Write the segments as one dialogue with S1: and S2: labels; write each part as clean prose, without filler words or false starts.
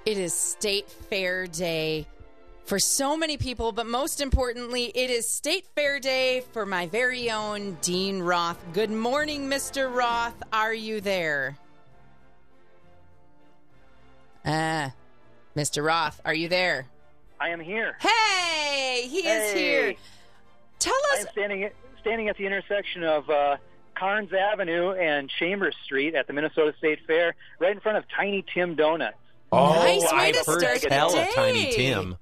S1: It is State Fair Day for so many people, but most importantly, it is State Fair Day for my very own Dean Roth. Good morning, Mr. Roth. Are you there? Mr. Roth, are you there?
S2: I am here.
S1: Hey, he is here. Tell us.
S2: I'm standing at the intersection of Carnes Avenue and Chambers Street at the Minnesota State Fair, right in front of Tiny Tim Donuts.
S3: Oh,
S1: Nice way to
S3: I've heard
S1: start the
S3: tell
S1: day.
S3: of Tiny Tim.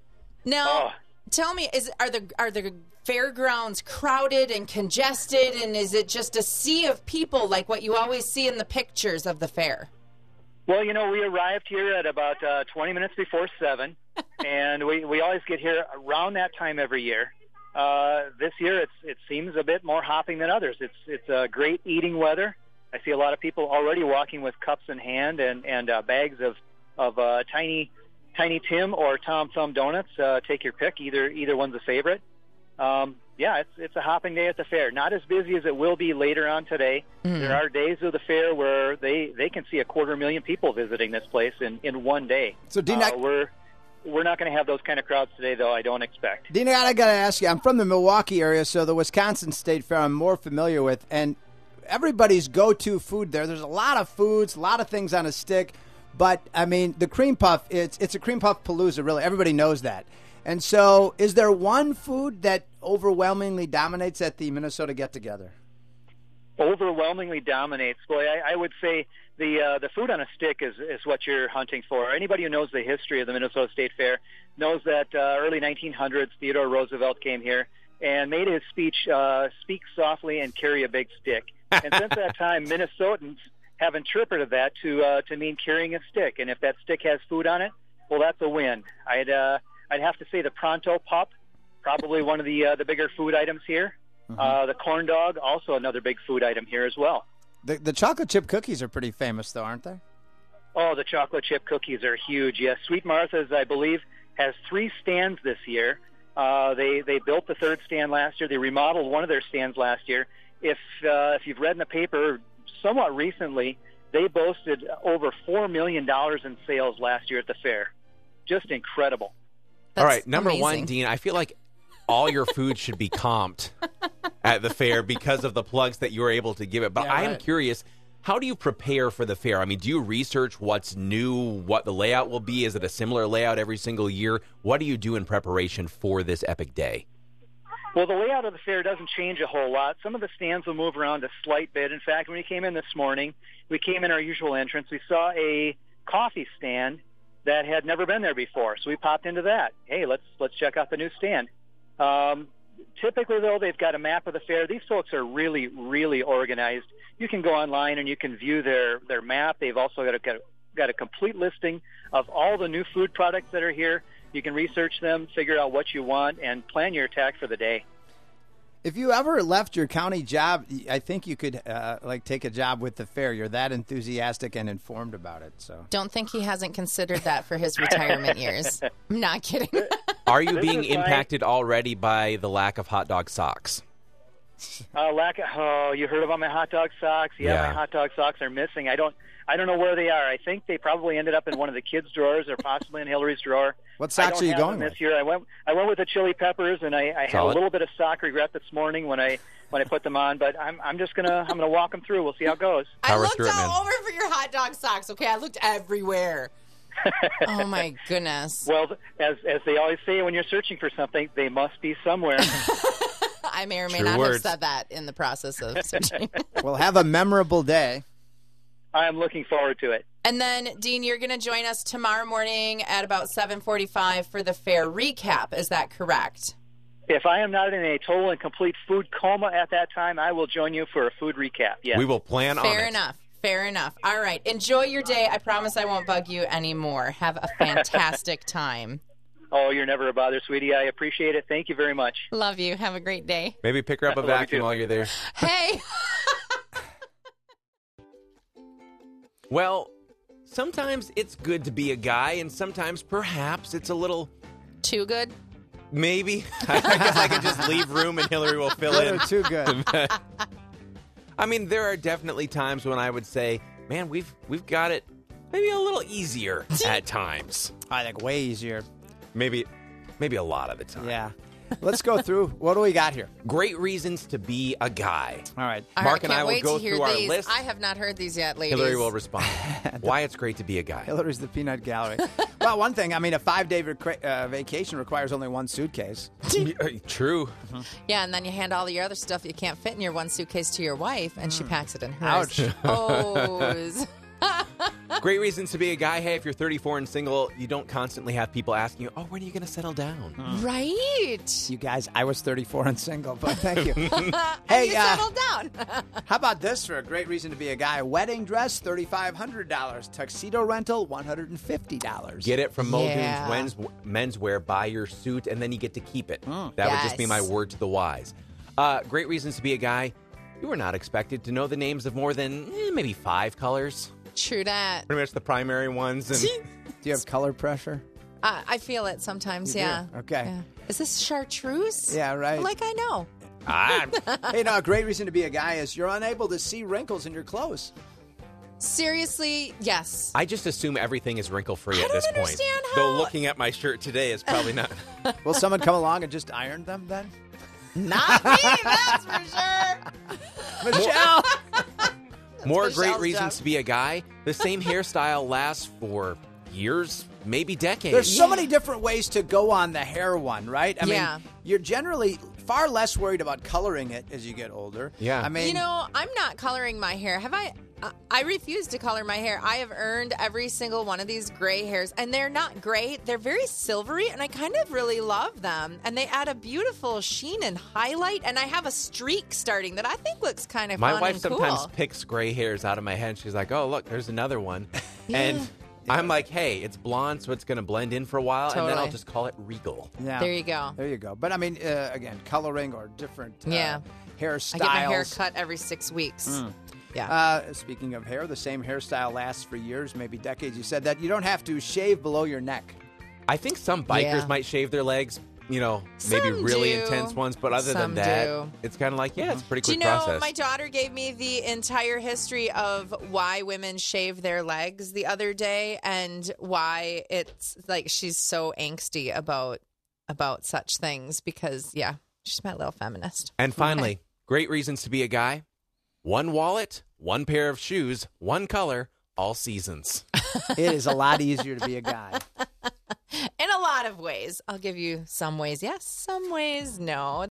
S1: Now, tell me, are the fairgrounds crowded and congested, and is it just a sea of people like what you always see in the pictures of the fair?
S2: Well, you know, we arrived here at about 20 minutes before 7, and we always get here around that time every year. This year, it seems a bit more hopping than others. It's great eating weather. I see a lot of people already walking with cups in hand and bags of Tiny Tim or Tom Thumb donuts. Take your pick. Either one's a favorite. Yeah, it's a hopping day at the fair. Not as busy as it will be later on today. Mm-hmm. There are days of the fair where they can see 250,000 people visiting this place in one day.
S4: So, Dean,
S2: we're not going to have those kind of crowds today, though, I don't expect.
S4: Dean, I got to ask you, I'm from the Milwaukee area, so the Wisconsin State Fair I'm more familiar with, and everybody's go-to food there's a lot of foods, a lot of things on a stick, but, I mean, the cream puff, it's a cream puff palooza, really. Everybody knows that. And so is there one food that overwhelmingly dominates at the Minnesota get-together?
S2: Overwhelmingly dominates. Boy, I would say the food on a stick is what you're hunting for. Anybody who knows the history of the Minnesota State Fair knows that early 1900s, Theodore Roosevelt came here and made his speech, speak softly and carry a big stick. And since that time, Minnesotans have interpreted that to mean carrying a stick. And if that stick has food on it, well, that's a win. I'd have to say the Pronto Pup, probably one of the bigger food items here. Mm-hmm. The corn dog, also another big food item here as well.
S4: The chocolate chip cookies are pretty famous, though, aren't they?
S2: Oh, the chocolate chip cookies are huge. Yes, Sweet Martha's, I believe, has 3 stands this year. They built the 3rd stand last year. They remodeled one of their stands last year. If you've read in the paper, somewhat recently, they boasted over $4 million in sales last year at the fair. Just incredible.
S3: All right, number
S1: amazing.
S3: 1, Dean, I feel like all your food should be comped at the fair because of the plugs that you were able to give it. But
S4: Yeah,
S3: I am
S4: right.
S3: curious, how do you prepare for the fair? I mean, do you research what's new, what the layout will be? Is it a similar layout every single year? What do you do in preparation for this epic day?
S2: Well, the layout of the fair doesn't change a whole lot. Some of the stands will move around a slight bit. In fact, when we came in this morning, we came in our usual entrance. We saw a coffee stand that had never been there before, so we popped into that. Hey, let's check out the new stand. Typically, though, they've got a map of the fair. These folks are really, really organized. You can go online and you can view their map. They've also got a complete listing of all the new food products that are here. You can research them, figure out what you want, and plan your attack for the day.
S4: If you ever left your county job, I think you could take a job with the fair. You're that enthusiastic and informed about it. So
S1: Don't think he hasn't considered that for his retirement years. I'm not kidding.
S3: Are you being impacted already by the lack of hot dog socks?
S2: You heard about my hot dog socks? Yeah, my hot dog socks are missing. I don't know where they are. I think they probably ended up in one of the kids' drawers or possibly in Hillary's drawer.
S4: What socks are you going with?
S2: This year, I went with the Chili Peppers, and I had a little bit of sock regret this morning when I put them on. But I'm just gonna walk them through. We'll see how it goes.
S1: I looked all over for your hot dog socks. Okay, I looked everywhere. Oh my goodness.
S2: Well, as they always say when you're searching for something, they must be somewhere.
S1: I may or may
S3: True
S1: not
S3: words.
S1: have said that in the process of searching.
S4: Well, have a memorable day.
S2: I'm looking forward to it.
S1: And then, Dean, you're going to join us tomorrow morning at about 7:45 for the fair recap. Is that correct?
S2: If I am not in a total and complete food coma at that time, I will join you for a food recap. Yes.
S3: We will plan on it.
S1: Fair enough. All right. Enjoy your day. I promise I won't bug you anymore. Have a fantastic time.
S2: Oh, you're never a bother, sweetie. I appreciate it. Thank you very much.
S1: Love you. Have a great day.
S3: Maybe pick her up a
S2: Love you
S3: vacuum
S2: too.
S3: while you're there.
S1: Hey.
S3: Well, sometimes it's good to be a guy, and sometimes perhaps it's a little...
S1: Too good?
S3: Maybe. I guess I could just leave room and Hillary will fill
S4: Good
S3: in.
S4: or too good.
S3: I mean, there are definitely times when I would say, man, we've got it maybe a little easier at times.
S4: I think way easier.
S3: Maybe a lot of the time.
S4: Yeah. Let's go through. What do we got here?
S3: Great reasons to be a guy.
S4: All right.
S3: Mark and I will
S1: wait
S3: go
S1: to hear
S3: through our
S1: these.
S3: list.
S1: I have not heard these yet, ladies.
S3: Hillary will respond. Why it's great to be a guy.
S4: Hillary's the peanut gallery. Well, one thing, I mean, a 5-day vacation requires only one suitcase.
S3: True.
S5: Yeah, and then you hand all your other stuff you can't fit in your one suitcase to your wife, and she packs it in hers.
S4: Ouch.
S5: Oh.
S3: Great reasons to be a guy. Hey, if you're 34 and single, you don't constantly have people asking you, when are you going to settle down?
S5: Right.
S4: You guys, I was 34 and single, but thank you.
S5: Hey, you settled down.
S4: How about this for a great reason to be a guy? Wedding dress, $3,500. Tuxedo rental, $150.
S3: Get it from
S5: Yeah.
S3: Muldoon's Menswear. Buy your suit, and then you get to keep it. That would just be my
S5: Yes.
S3: word to the wise. Great reasons to be a guy. You are not expected to know the names of more than maybe 5 colors.
S5: True that.
S3: Pretty much the primary ones. And
S4: Do you have color pressure?
S5: I feel it sometimes,
S4: You do?
S5: yeah.
S4: Okay.
S5: Yeah. Is this chartreuse?
S4: Yeah, right.
S5: Like I know.
S4: Hey, no, a great reason to be a guy is you're unable to see wrinkles in your clothes.
S5: Seriously, yes.
S3: I just assume everything is wrinkle-free
S5: I
S3: at this
S5: don't
S3: point.
S5: understand
S3: Though
S5: how-
S3: looking at my shirt today is probably not.
S4: Will someone come along and just iron them then?
S5: Not me, that's for sure.
S4: Michelle!
S3: More great
S5: Michelle's
S3: reasons
S5: job.
S3: to be a guy. The same hairstyle lasts for years, maybe decades.
S4: There's so many different ways to go on the hair one, right? I
S5: Yeah.
S4: mean, you're generally far less worried about coloring it as you get older.
S3: Yeah.
S4: I mean,
S5: You know, I'm not coloring my hair. Have I? I refuse to color my hair. I have earned every single one of these gray hairs, and they're not gray. They're very silvery, and I kind of really love them. And they add a beautiful sheen and highlight, and I have a streak starting that I think looks kind of
S3: My
S5: fun
S3: wife
S5: and
S3: sometimes
S5: cool.
S3: picks gray hairs out of my head. She's like, "Oh, look, there's another one,"
S5: Yeah.
S3: and I'm like, "Hey, it's blonde, so it's going to blend in for a while, and then I'll
S5: Totally.
S3: just call it regal."
S4: yeah.
S5: There you go.
S4: There you go. But I mean, again, coloring or different
S5: Yeah.
S4: hairstyles.
S5: I get my hair cut every 6 weeks. Yeah.
S4: Speaking of hair, the same hairstyle lasts for years, maybe decades. You said that you don't have to shave below your neck.
S3: I think some bikers
S5: Yeah.
S3: might shave their legs, maybe
S5: Some
S3: really
S5: do.
S3: intense ones, but other
S5: Some
S3: than that,
S5: do.
S3: it's kind of like, it's a pretty
S5: Do
S3: quick
S5: you know,
S3: process.
S5: my daughter gave me the entire history of why women shave their legs the other day and why it's like she's so angsty about such things because, she's my little feminist.
S3: And finally, great reasons to be a guy. One wallet, one pair of shoes, one color, all seasons.
S4: It is a lot easier to be a guy.
S5: In a lot of ways. I'll give you some ways yes, some ways no.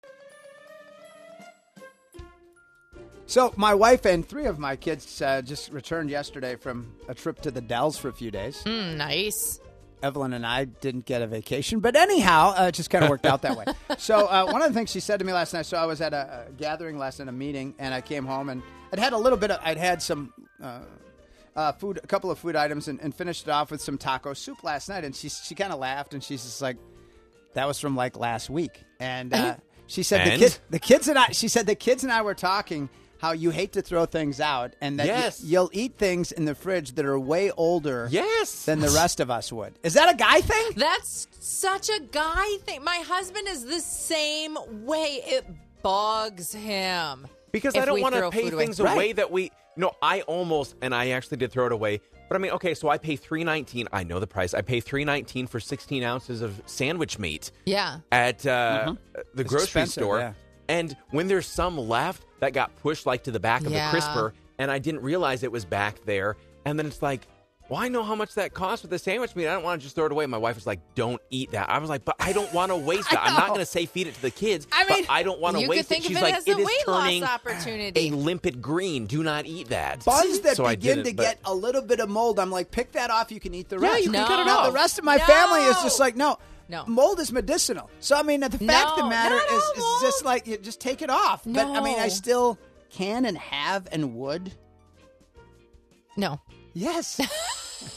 S4: So my wife and 3 of my kids just returned yesterday from a trip to the Dells for a few days.
S5: Nice.
S4: Evelyn and I didn't get a vacation, but anyhow, it just kind of worked out that way. So one of the things she said to me last night, so I was at a gathering last night, a meeting, and I came home and I'd had some food, a couple of food items, and finished it off with some taco soup last night. And she kind of laughed, and she's just like, "That was from like last week." And she said
S3: And?
S4: the kids and I were talking how you hate to throw things out, and that
S3: Yes.
S4: you'll eat things in the fridge that are way older
S3: Yes.
S4: than the rest of us would. Is that a guy thing?
S5: That's such a guy thing. My husband is the same way. It bugs him.
S3: Because
S5: if
S3: I don't
S5: we
S3: want to
S5: throw
S3: pay
S5: food away.
S3: things
S4: Right.
S3: away that we. I actually did throw it away. But I mean, okay, so I pay $3.19. I know the price. I pay $3.19 for 16 ounces of sandwich meat
S5: Yeah.
S3: at the grocery
S4: expensive,
S3: store.
S4: yeah.
S3: And when there's some left that got pushed like to the back of
S5: Yeah.
S3: the crisper, and I didn't realize it was back there, and then it's like, well, I know how much that costs with the sandwich meat. I don't want to just throw it away. My wife was like, don't eat that. I was like, but I don't want to waste that. I'm not going to say feed it to the kids,
S5: I mean,
S3: but I don't want to
S5: you
S3: waste
S5: could think
S3: it. She's
S5: of it
S3: like,
S5: as
S3: it
S5: a
S3: is
S5: weight loss
S3: turning
S5: opportunity.
S3: a limpid green. Do not eat that.
S4: Buns that
S3: So I
S4: begin
S3: didn't,
S4: to
S3: but-
S4: get a little bit of mold, I'm like, pick that off. You can eat the
S3: Yeah,
S4: rest.
S3: you can
S5: No.
S3: cut it
S5: No,
S3: off.
S4: The rest of my
S5: No.
S4: family is just like, no.
S5: No.
S4: Mold is medicinal. So, I mean, the fact of the
S5: No,
S4: matter
S5: not all
S4: is
S5: mold.
S4: just like, you just take it off. But, I mean, I
S5: No.
S4: still can and have and would.
S5: No.
S4: Yes. No,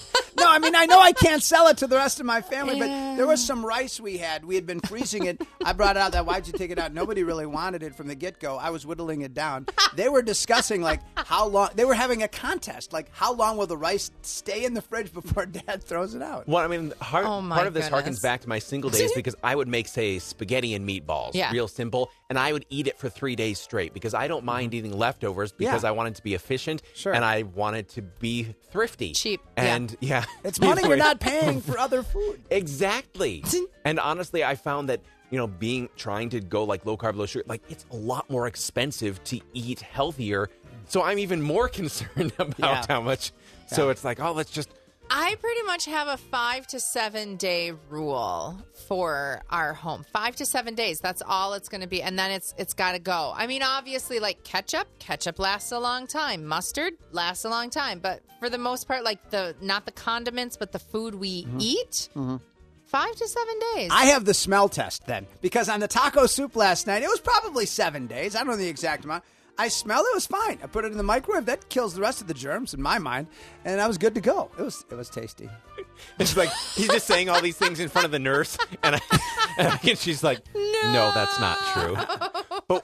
S4: know. I mean, I know I can't sell it to the rest of my family, but there was some rice we had. We had been freezing it. I brought it out. Why'd you take it out? Nobody really wanted it from the get-go. I was whittling it down. They were discussing, like, how long. They were having a contest. Like, how long will the rice stay in the fridge before Dad throws it out?
S3: Well, I mean, part of this
S5: goodness.
S3: harkens back to my single days because I would make, say, spaghetti and meatballs, real simple, and I would eat it for 3 days straight because I don't mind eating leftovers because I wanted to be efficient and I wanted to be thrifty.
S5: Cheap.
S3: And,
S4: It's money you're not paying for other food.
S3: Exactly. And honestly, I found that, trying to go like low carb, low sugar, like it's a lot more expensive to eat healthier. So I'm even more concerned about how much. So it's like, let's just.
S5: I pretty much have a 5 to 7 day rule for our home. 5 to 7 days. That's all it's going to be. And then it's got to go. I mean, obviously, like ketchup lasts a long time. Mustard lasts a long time. But for the most part, like not the condiments, but the food we eat, 5 to 7 days.
S4: I have the smell test then, because on the taco soup last night, it was probably 7 days. I don't know the exact amount. I smelled it. It was fine. I put it in the microwave. That kills the rest of the germs in my mind, and I was good to go. It was tasty.
S3: It's like he's just saying all these things in front of the nurse, and she's like, "No, that's not true." But,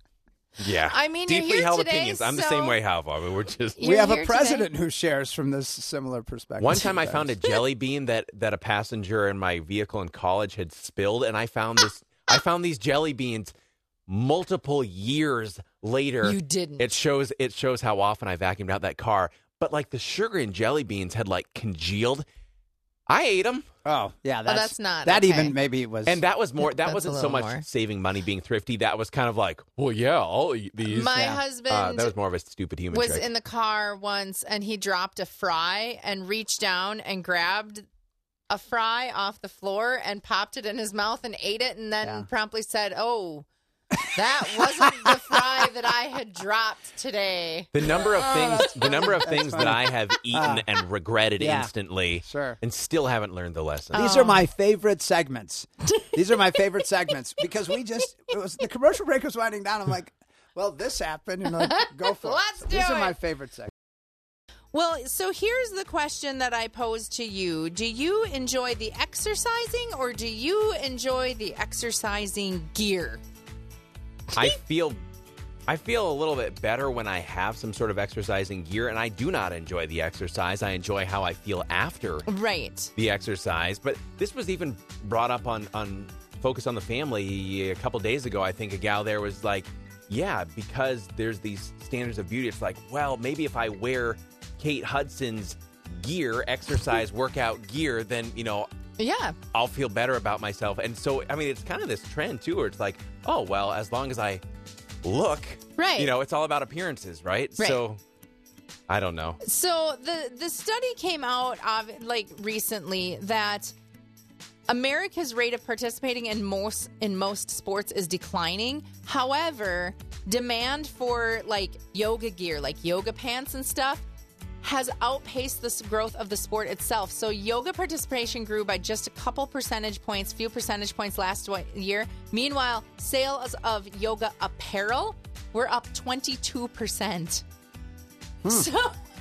S3: yeah,
S5: I mean,
S3: deeply
S5: you're here
S3: held
S5: today,
S3: opinions. I'm the
S5: so-
S3: same way, Hal. I mean, we're just.
S4: We have a
S5: here
S4: president who shares from this similar perspective.
S3: One time I found a jelly bean that a passenger in my vehicle in college had spilled, and I found this. I found these jelly beans multiple years later.
S5: You didn't.
S3: It shows how often I vacuumed out that car. But like the sugar in jelly beans had like congealed. I ate them.
S4: Oh, yeah.
S5: That's not
S4: That
S5: okay.
S4: even maybe was.
S3: And that was more. That
S5: That's
S3: wasn't
S5: a
S3: so
S5: little
S3: much
S5: more.
S3: saving money, being thrifty. That was kind of like, well, yeah, I'll eat these.
S5: My husband
S3: that was more of a stupid human
S5: was
S3: trick.
S5: in the car once, and he dropped a fry and reached down and grabbed a fry off the floor and popped it in his mouth and ate it, and then promptly said, "Oh, that wasn't the fry that I had dropped today."
S3: The number of things that I have eaten and regretted instantly, and still haven't learned the lesson.
S4: These are my favorite segments. Because the commercial break was winding down. I'm like, well, this happened, and like, go for
S5: Let's
S4: it.
S5: do
S4: These are
S5: it.
S4: my favorite segments.
S5: Well, so here's the question that I pose to you. Do you enjoy the exercising, or do you enjoy the exercising gear?
S3: I feel a little bit better when I have some sort of exercising gear, and I do not enjoy the exercise. I enjoy how I feel after
S5: Right.
S3: the exercise. But this was even brought up on Focus on the Family a couple days ago. I think a gal there was like, yeah, because there's these standards of beauty. It's like, well, maybe if I wear Kate Hudson's gear, exercise workout gear, then,
S5: Yeah.
S3: I'll feel better about myself. And so, I mean, it's kind of this trend, too, where it's like, oh, well, as long as I look,
S5: Right.
S3: it's all about appearances, right?
S5: Right.
S3: So, I don't know.
S5: So the study came out of recently that America's rate of participating in most sports is declining. However, demand for yoga gear, like yoga pants and stuff, has outpaced the growth of the sport itself. So yoga participation grew by just a few percentage points last year. Meanwhile, sales of yoga apparel were up 22%. So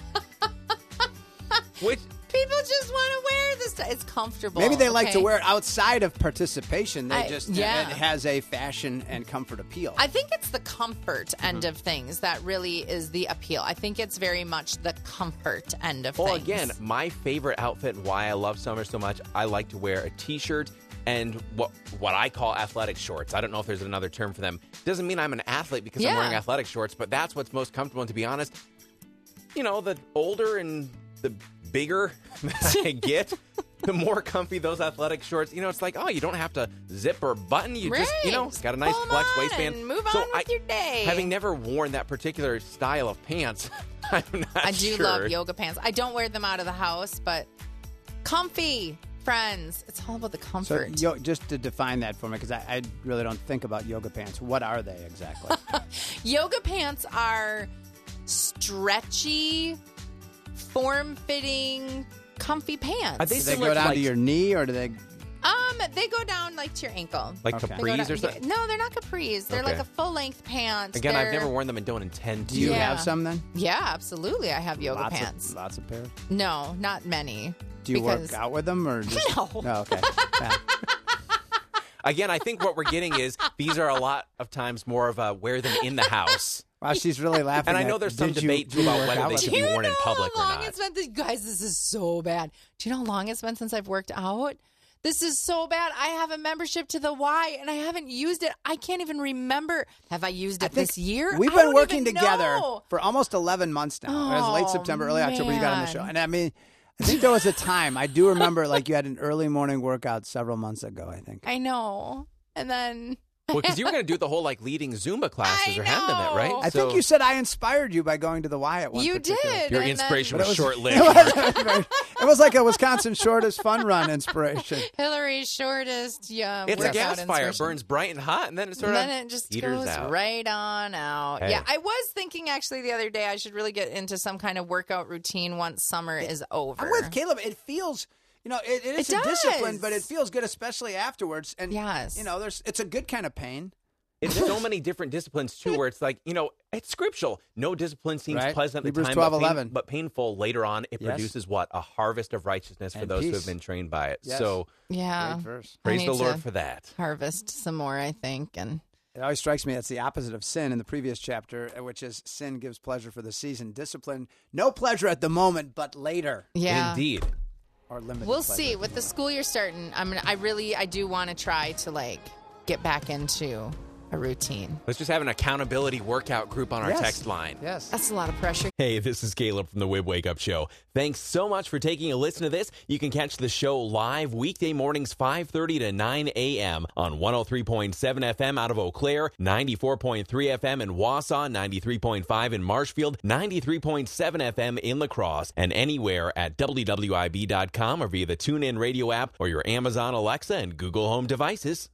S3: Which
S5: people just want to wear this stuff. It's comfortable.
S4: Maybe they like to
S5: okay?
S4: wear it outside of participation. It
S5: yeah.
S4: has a fashion and comfort appeal.
S5: I think it's the comfort end of things that really is the appeal. I think it's very much the comfort end of
S3: Well,
S5: things.
S3: again, my favorite outfit and why I love summer so much, I like to wear a T-shirt and what I call athletic shorts. I don't know if there's another term for them. Doesn't mean I'm an athlete because I'm
S5: Yeah.
S3: wearing athletic shorts, but that's what's most comfortable. And to be honest, the older and the bigger that I get, the more comfy those athletic shorts. It's like, oh, you don't have to zip or button. You
S5: Right.
S3: just, got a nice
S5: Pull 'em
S3: flex
S5: on
S3: waistband.
S5: and move
S3: So
S5: on with your day.
S3: Having never worn that particular style of pants, I'm not
S5: I do
S3: sure.
S5: love yoga pants. I don't wear them out of the house, but comfy, friends. It's all about the
S4: So,
S5: comfort.
S4: just to define that for me, because I really don't think about yoga pants. What are they exactly?
S5: Yoga pants are stretchy, form-fitting, comfy pants.
S3: Are they
S4: Do they
S3: similar
S4: go down
S3: to,
S4: to your knee, or do they?
S5: They go down to your ankle.
S3: like
S4: Okay.
S5: They go
S3: capris
S5: down-
S3: or something?
S5: No, they're not capris. They're like
S3: Okay.
S5: a full-length pant.
S3: Again, I've
S5: They're-
S3: never worn them and don't intend to.
S4: Do you
S5: Yeah.
S4: have some then?
S5: Yeah, absolutely. I have yoga
S4: lots
S5: pants.
S4: Lots of pairs.
S5: No, not many.
S4: Do you
S5: Because-
S4: work out with them or just...
S5: No.
S4: Okay. Yeah.
S3: Again, I think what we're getting is these are a lot of times more of a wear them in the house.
S4: Wow, she's really laughing.
S3: And I
S4: at,
S3: know there's some
S4: did you-
S3: debate,
S4: do
S3: too,
S4: you
S3: about
S4: work
S3: whether
S4: out
S3: they
S4: with
S3: should
S4: them?
S3: be worn in public or
S5: how long
S3: not.
S5: it's been? Guys, this is so bad. Do you know how long it's been since I've worked out? This is so bad. I have a membership to the Y, and I haven't used it. I can't even remember. Have I used it this year?
S4: We've
S5: I
S4: been
S5: don't
S4: working
S5: even
S4: together
S5: know.
S4: for almost 11 months now. It was late
S5: Oh,
S4: September, early October you got on the
S5: man.
S4: show. And I mean, I think there was a time, I do remember, like you had an early morning workout several months ago, I think.
S5: I know. And then
S3: Well, because you were going to do the whole like leading Zumba classes
S5: I
S3: or handling it, right?
S5: know.
S4: I think you said I inspired you by going to the Y at one
S5: you
S4: particular-
S5: did.
S3: Your
S5: and
S3: inspiration
S5: then
S3: was short lived.
S4: It was like a Wisconsin shortest fun run inspiration.
S5: Hillary's shortest. Yeah,
S3: It's a
S5: workout
S3: gas fire. It
S5: inspiration.
S3: burns bright and hot, and then it sort
S5: And
S3: of
S5: then it just
S3: peters
S5: goes
S3: out.
S5: right on out.
S3: Hey.
S5: Yeah, I was thinking actually the other day I should really get into some kind of workout routine once summer is over.
S4: I'm with Caleb. It feels, it is
S5: It
S4: a discipline,
S5: does.
S4: but it feels good, especially afterwards. And,
S5: Yes.
S4: it's a good kind of pain.
S3: It's so many different disciplines too, where it's like it's scriptural. No discipline seems
S4: Right.
S3: pleasant at the
S4: Hebrews
S3: time,
S4: 12:11.
S3: but painful later on. It
S4: Yes.
S3: produces what? A harvest of righteousness for
S4: And
S3: those who
S4: peace.
S3: have been trained by it.
S4: Yes.
S3: So
S5: Yeah.
S4: Great verse.
S5: I
S3: praise
S5: need
S3: the Lord
S5: to
S3: for that.
S5: harvest some more, I think. And
S4: It always strikes me that's the opposite of sin in the previous chapter, which is sin gives pleasure for the season. Discipline, no pleasure at the moment, but later
S5: yeah.
S3: Indeed.
S4: or limited.
S5: We'll
S4: pleasure.
S5: see. With the school year starting, I do want to try to get back into a routine.
S3: Let's just have an accountability workout group on our
S4: Yes.
S3: text line.
S4: Yes.
S5: That's a lot of pressure.
S3: Hey, this is Caleb from the Wib Wake Up Show. Thanks so much for taking a listen to this. You can catch the show live weekday mornings 5:30 to 9 a.m. on 103.7 FM out of Eau Claire, 94.3 FM in Wausau, 93.5 in Marshfield, 93.7 FM in La Crosse, and anywhere at WWIB.com or via the TuneIn Radio app or your Amazon Alexa and Google Home devices.